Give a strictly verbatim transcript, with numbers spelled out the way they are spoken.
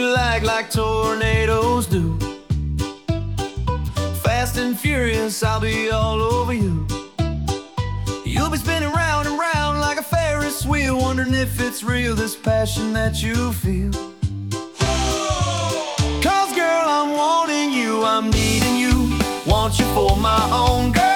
like like tornadoes do. Fast and furious, I'll be all over you. You'll be spinning round and round like a Ferris wheel, wondering if it's real, this passion that you feel. Cause girl, I'm wanting you, I'm needing you, want you for my own girl.